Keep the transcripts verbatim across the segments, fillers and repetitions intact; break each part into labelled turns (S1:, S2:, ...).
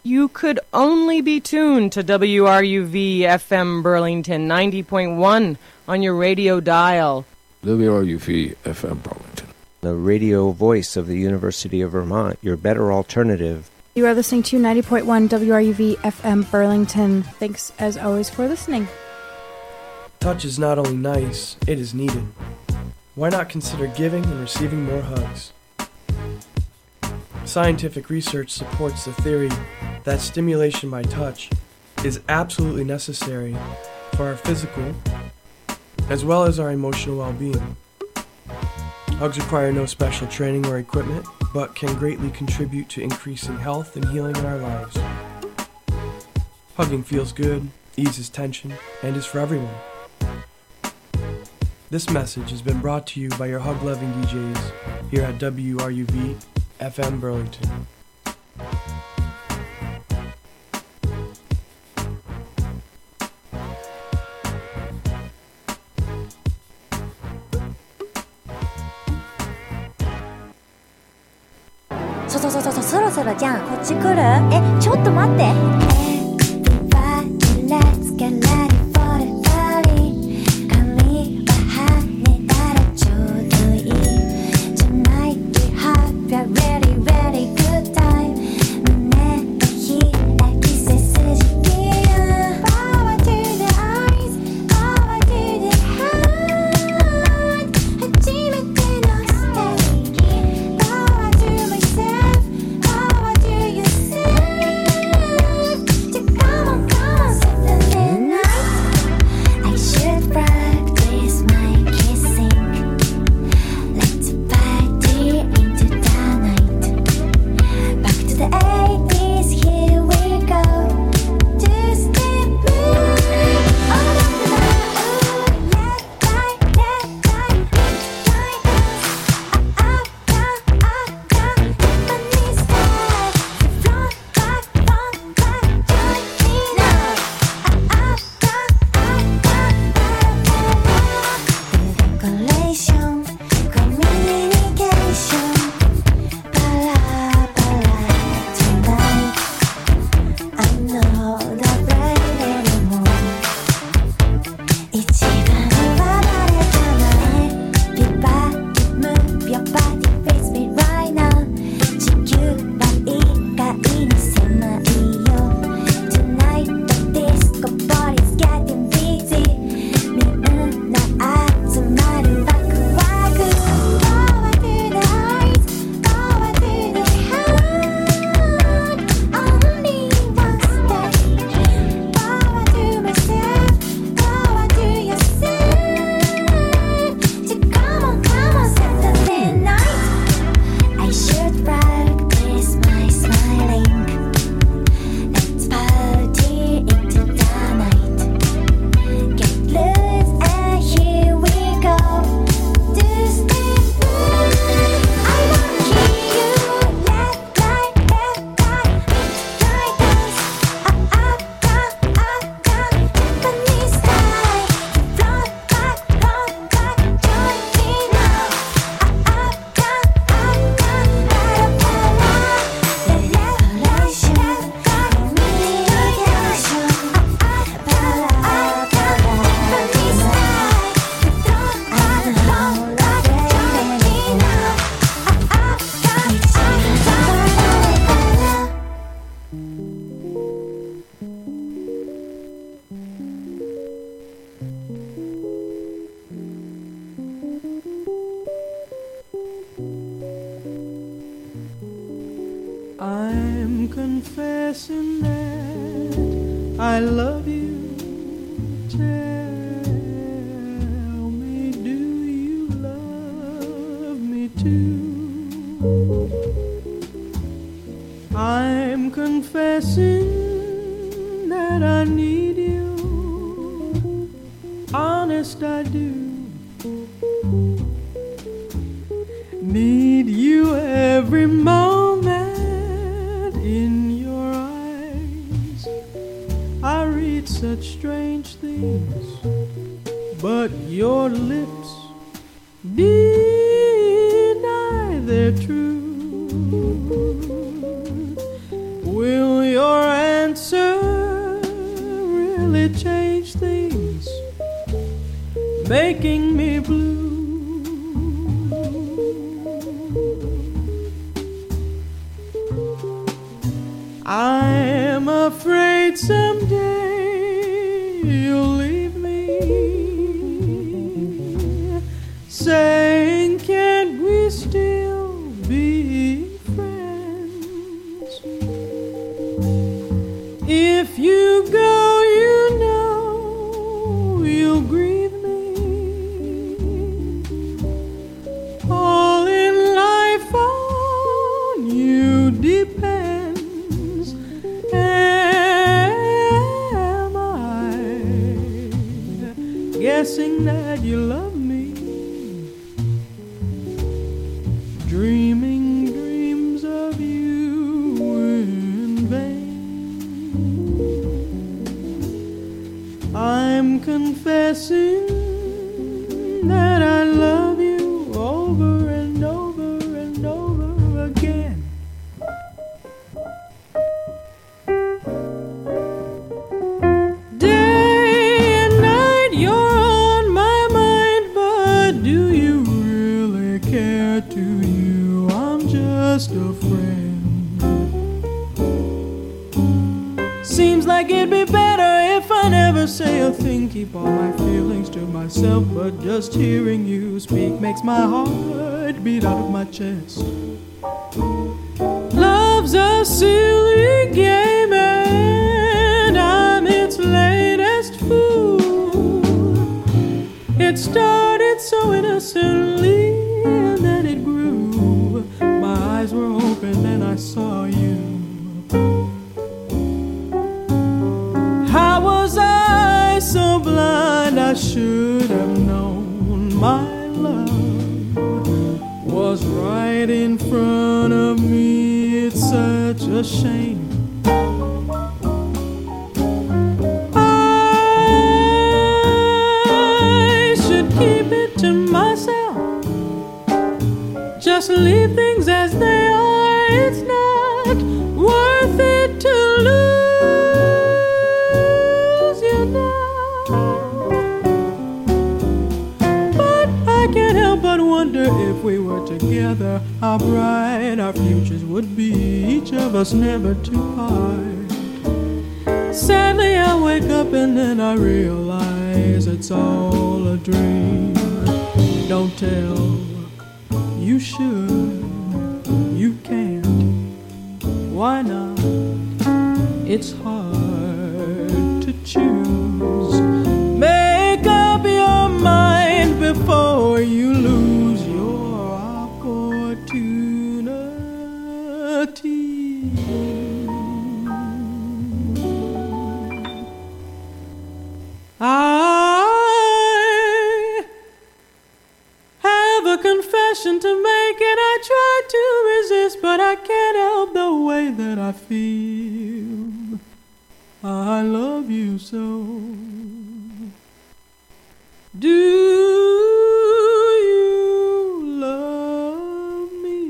S1: You could only be tuned to W R U V F M Burlington ninety point one on your radio dial.
S2: W R U V F M Burlington,
S3: the radio voice of the University of Vermont, your better alternative.
S4: You are listening to ninety point one W R U V F M Burlington. Thanks, as always, for listening.
S5: Touch is not only nice, it is needed. Why not consider giving and receiving more hugs? Scientific research supports the theory that stimulation by touch is absolutely necessary for our physical as well as our emotional well-being. Hugs require no special training or equipment, but can greatly contribute to increasing health and healing in our lives. Hugging feels good, eases tension, and is for everyone. This message has been brought to you by your hug-loving D Js here at W R U V F M Burlington.
S6: そうそうそうそう、そろそろじゃん、こっち来る？え、ちょっと待って。Everybody, let's get ready for the party. 髪は跳ねたらちょうどいい。Tonight we have a really, really good time. 胸を開き背筋切る。Power to the eyes, power to the heart. 初めてのステージ。Power to myself, power to yourself. So come on, come on, Saturday night. I should practice my kissing. Let's party into the night. Back to the eighties, here we go. Two-step move. All of the night, left, right, left, right, right us. Up, down, up, down, Japanese style. Front, back, front, back, join me now. Up, down, up, down, decoration, communication. Para, para, tonight. I'm not afraid anymore. 一番は誰じゃない。Big body, move your body, face me right now. 地球は意外に狭いよ。Tonight the disco party's getting busy. みんな集まるワクワク。Power to the eyes, power to the heart. Only one stage. Power to myself, power to yourself. So come on, come on, Saturday night. I should practice my smiling. Let's party into the night. Get loose and here we go. Two-step move. I wanna hear you. Left, right, left, right, right us. Up, up, down, up, down, Japanese style. Front, back, front, back, join me now. Up, up, down, up, down, para, para. The revelation, communication. Up, up, para, para, Japanese style. Front, back, front, back, join me now. Up, up, down, up, down, para, para.
S7: I'm confessing that I love you. Tell me, do you love me too? I'm confessing that I need you. Honest, I do. Need you every moment. In your eyes I read such strange things, but your lips deny their truth. Will your change things, making me blue. I'm afraid someday you'll leave me, saying, can't we still be friends? If you go, you know you'll grieve me. All in life on you depends. Am I guessing that you love me? Dreaming dreams of you in vain. I'm confessing that I love you over and over and over again. Day and night you're on my mind, but do you really care? To you I'm just a friend. Seems like it'd be better if I never say a thing, keep all my feelings to myself, but just hearing you speak makes my heart beat out of my chest. Love's a silly game and I'm its latest fool. It started so innocently and then it grew. My eyes were open and I saw you. How was I so blind? I should have known my love was right in front of me. It's such a shame. I should keep it to myself, just leave things as they are. It's not worth it to lose you now. But I can't help but wonder if we were together, how bright our futures would be, each of us never to part. Sadly I wake up and then I realize it's all a dream. Don't tell, you should, you can't. Why not? It's hard to choose. Make up your mind before you lose your opportunity. I have a confession to make and I try to resist, but I can't help the way that I feel. I love you so. Do you love me?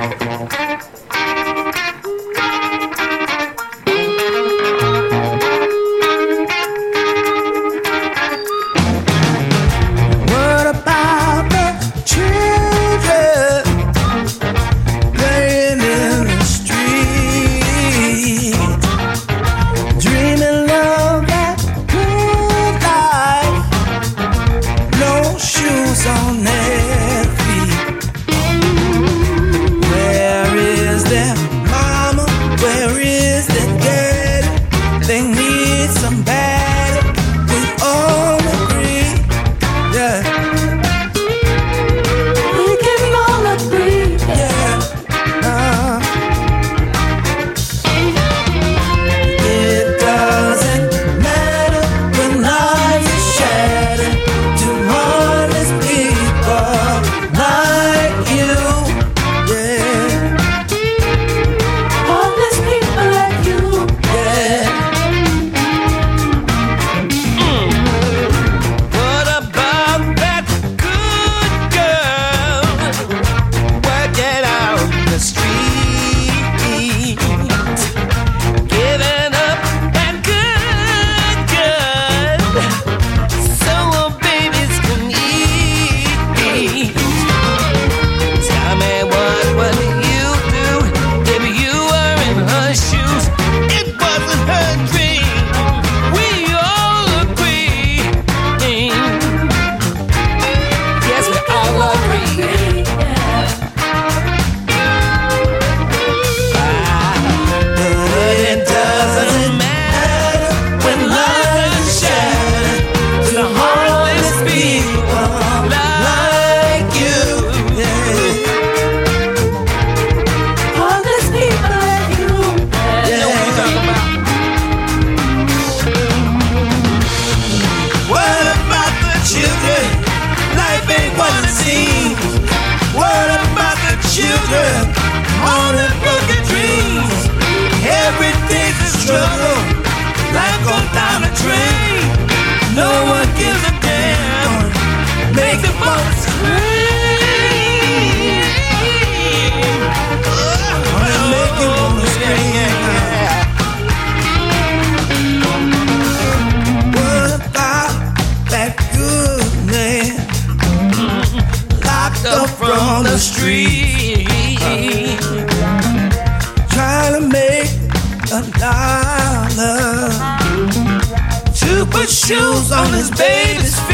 S8: Shoes on his baby's feet.